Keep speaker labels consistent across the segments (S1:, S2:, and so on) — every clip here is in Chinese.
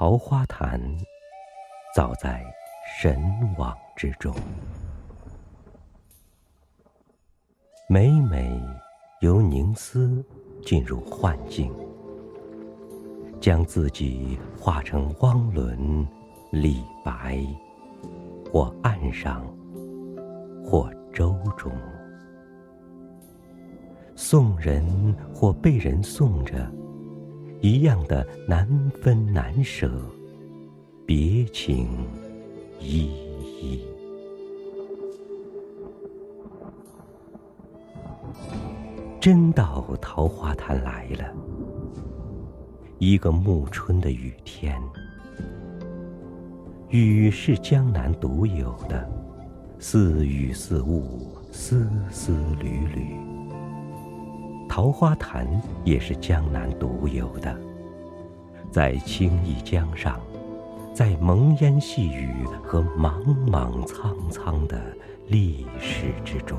S1: 桃花潭，早在神往之中。每每由凝思进入幻境，将自己化成汪伦、李白，或岸上，或舟中，送人或被人送着，一样的难分难舍，别情依依。真到桃花潭来了，一个暮春的雨天。雨是江南独有的，似雨似雾，丝丝缕缕。桃花潭也是江南独有的，在青弋江上，在蒙烟细雨和莽莽苍苍的历史之中。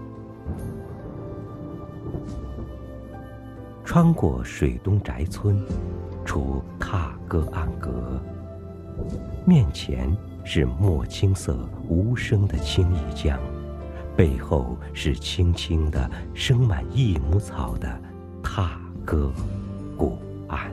S1: 穿过水东宅村，出踏歌岸阁，面前是墨青色无声的青弋江，背后是青青的生满益母草的踏歌古岸。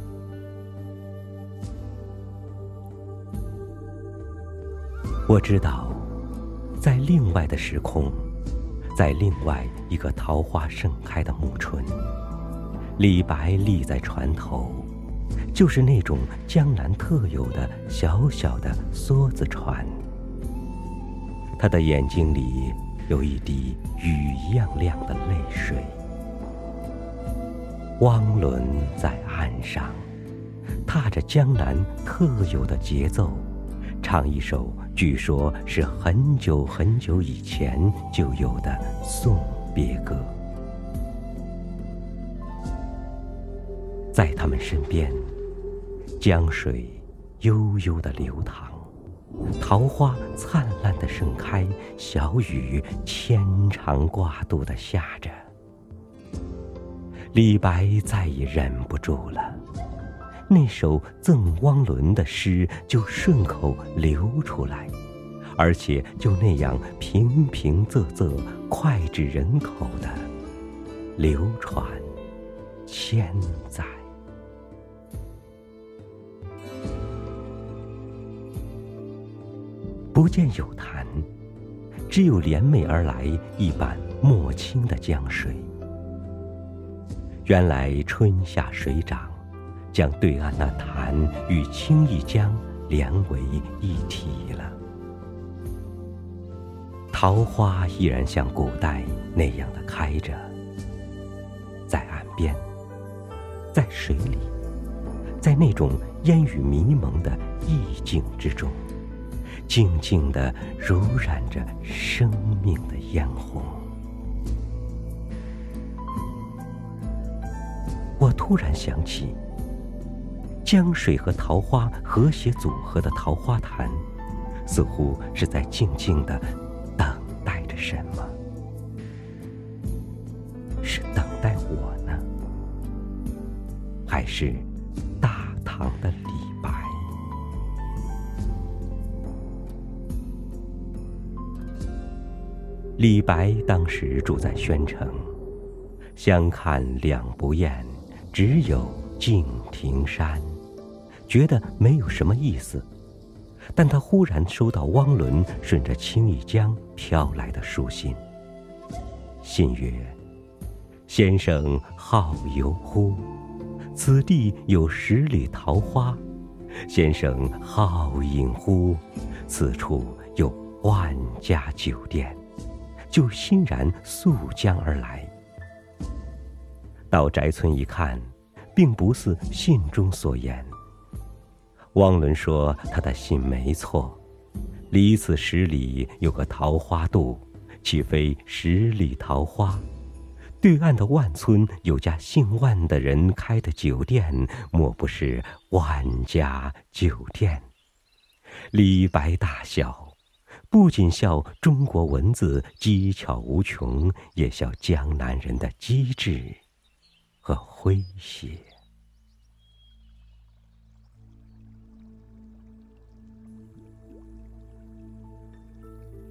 S1: 我知道，在另外的时空，在另外一个桃花盛开的暮春，李白立在船头，就是那种江南特有的小小的梭子船。他的眼睛里有一滴雨一样亮的泪水。汪伦在岸上，踏着江南特有的节奏，唱一首据说是很久很久以前就有的送别歌。在他们身边，江水悠悠地流淌，桃花灿烂地盛开，小雨牵肠挂肚地下着。李白再也忍不住了，那首赠汪伦的诗就顺口流出来，而且就那样平平仄仄、脍炙人口的流传千载。不见有潭，只有连袂而来一般墨青的江水。原来春夏水涨，将对岸那潭与青弋江连为一体了。桃花依然像古代那样的开着，在岸边，在水里，在那种烟雨迷蒙的意境之中，静静地濡染着生命的嫣红。我突然想起，江水和桃花和谐组合的桃花潭，似乎是在静静地等待着什么。是等待我呢，还是大唐的李白？李白当时住在宣城，相看两不厌，只有敬亭山，觉得没有什么意思。但他忽然收到汪伦顺着青弋江飘来的书信，信曰：先生好游乎？此地有10里桃花。先生好饮乎？此处有万家酒店。就欣然溯江而来。到宅村一看，并不似信中所言。汪伦说他的信没错，离此10里有个桃花渡，岂非10里桃花？对岸的万村有家姓万的人开的酒店，莫不是万家酒店？李白大笑，不仅笑中国文字机巧无穷，也笑江南人的机智和诙谐。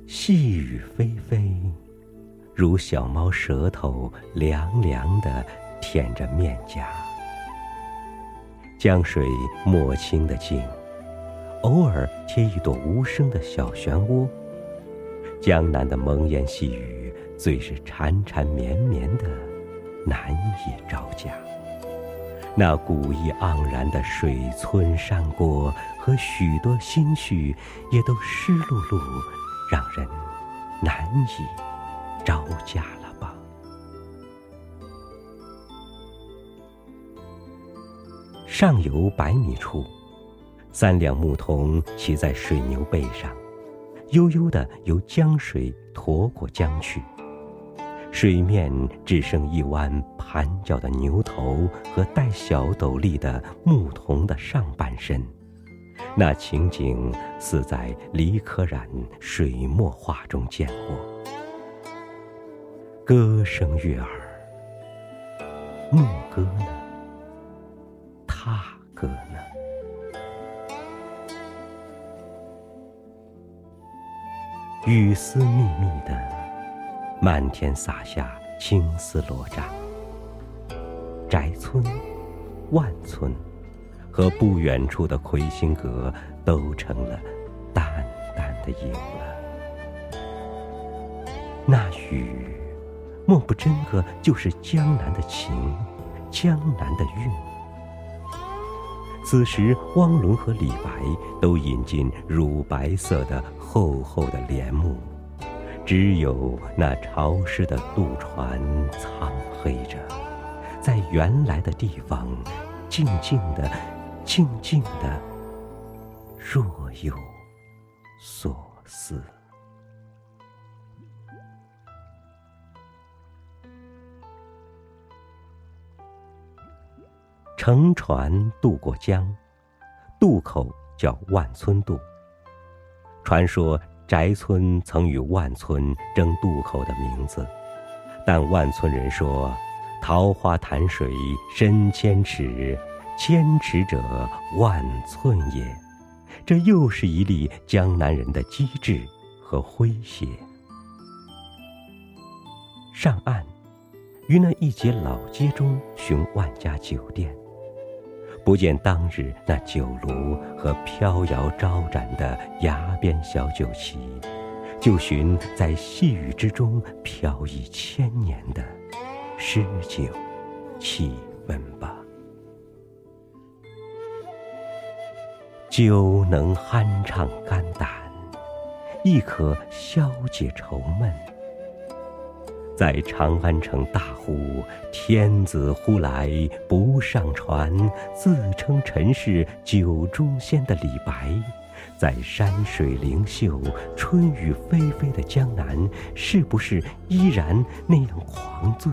S1: 细雨霏霏，如小猫舌头凉凉地舔着面颊。江水莫清的静，偶尔贴一朵无声的小漩涡。江南的蒙言细语，最是缠缠绵绵的，难以招架。那古意盎然的水村山郭和许多心绪，也都湿漉漉，让人难以招架了吧。上游100米处，3辆牧童骑在水牛背上，悠悠地由江水驮过江去。水面只剩一弯盘脚的牛头和戴小斗笠的牧童的上半身，那情景似在李可染水墨画中见过。歌声悦耳，牧歌呢？踏歌呢？雨丝密密的，漫天洒下青丝罗帐。翟村、万村和不远处的魁星阁都成了淡淡的影了。那雨，莫不真个就是江南的情，江南的韵。此时汪伦和李白都饮尽乳白色的厚厚的帘幕，只有那潮湿的渡船苍黑着，在原来的地方静静的若有所思。乘船渡过江，渡口叫万村渡。传说翟村曾与万村争渡口的名字，但万村人说桃花潭水深千尺，千尺者万寸也。这又是一例江南人的机智和诙谐。上岸，于那一节老街中寻万家酒店，不见当日那酒炉和飘摇招展的崖边小酒旗，就寻在细雨之中飘逸1000年的诗酒气氛吧。酒能酣畅肝胆，亦可消解愁闷。在长安城大呼天子呼来不上船，自称臣是酒中仙的李白，在山水灵秀、春雨霏霏的江南，是不是依然那样狂醉？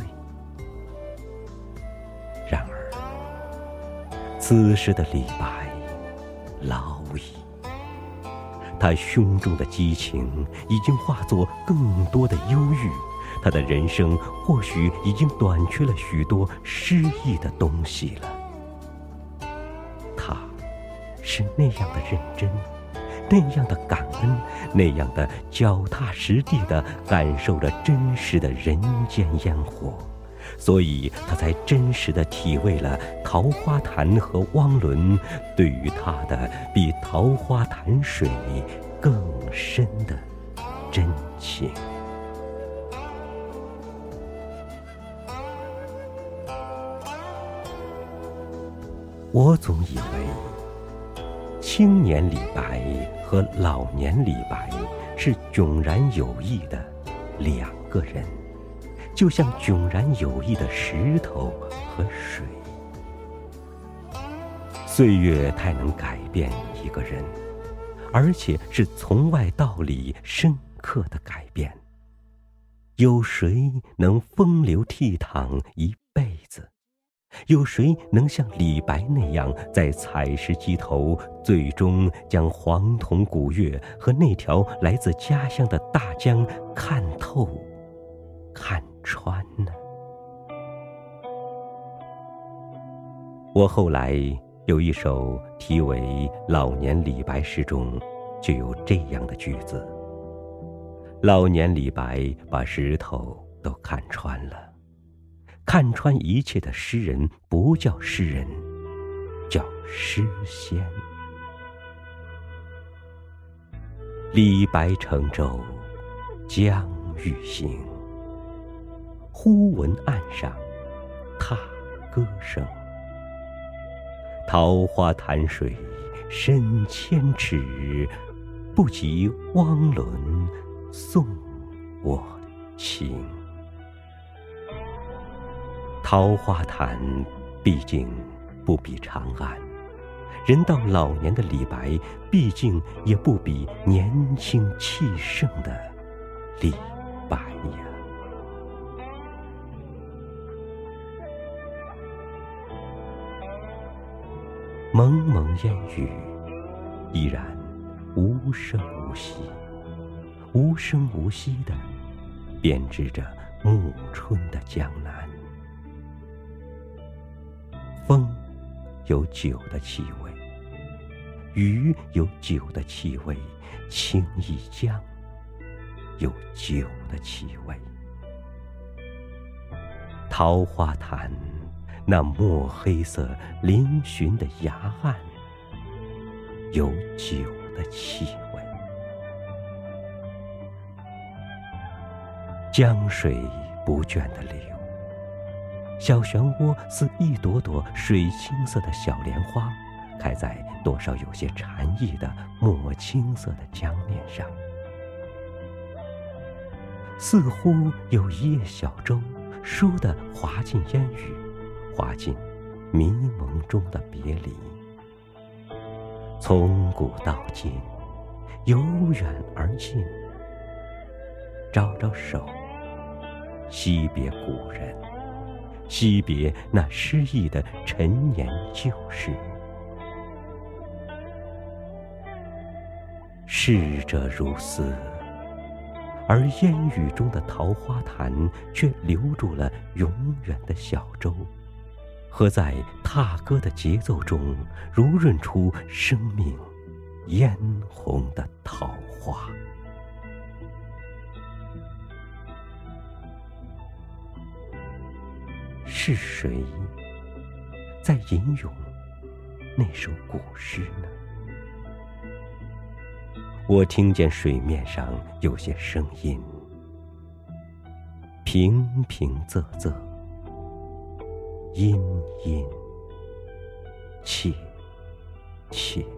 S1: 然而，此时的李白老矣，他胸中的激情已经化作更多的忧郁。他的人生或许已经短缺了许多诗意的东西了。他是那样的认真，那样的感恩，那样的脚踏实地地感受着真实的人间烟火，所以他才真实地体味了桃花潭和汪伦对于他的比桃花潭水更深的真情。我总以为青年李白和老年李白是迥然有异的两个人，就像迥然有异的石头和水。岁月太能改变一个人，而且是从外到里深刻的改变。有谁能风流倜傥一辈子？有谁能像李白那样在采石矶头最终将黄铜古月和那条来自家乡的大江看透看穿呢？我后来有一首题为《老年李白》诗中就有这样的句子： 老年李白把石头都看穿了，看穿一切的诗人不叫诗人，叫诗仙。李白乘舟将欲行，忽闻岸上踏歌声。桃花潭水深千尺，不及汪伦送我情。桃花潭毕竟不比长安，人到老年的李白毕竟也不比年轻气盛的李白呀。蒙蒙烟雨，依然无声无息，无声无息地编织着暮春的江南。风有酒的气味，雨有酒的气味，情意江有酒的气味。桃花潭那墨黑色嶙峋的崖岸，有酒的气味。江水不倦地流，小漩涡似一朵朵水青色的小莲花，开在多少有些禅意的墨青色的江面上。似乎有一叶小舟，倏地滑进烟雨，滑进迷蒙中的别离。从古到今，由远而近，招招手，惜别古人，惜别那诗意的陈年旧事。逝者如斯，而烟雨中的桃花潭却留住了永远的小舟，和在踏歌的节奏中如润出生命嫣红的桃花。是谁在吟咏那首古诗呢？我听见水面上有些声音，平平仄仄，殷殷切切。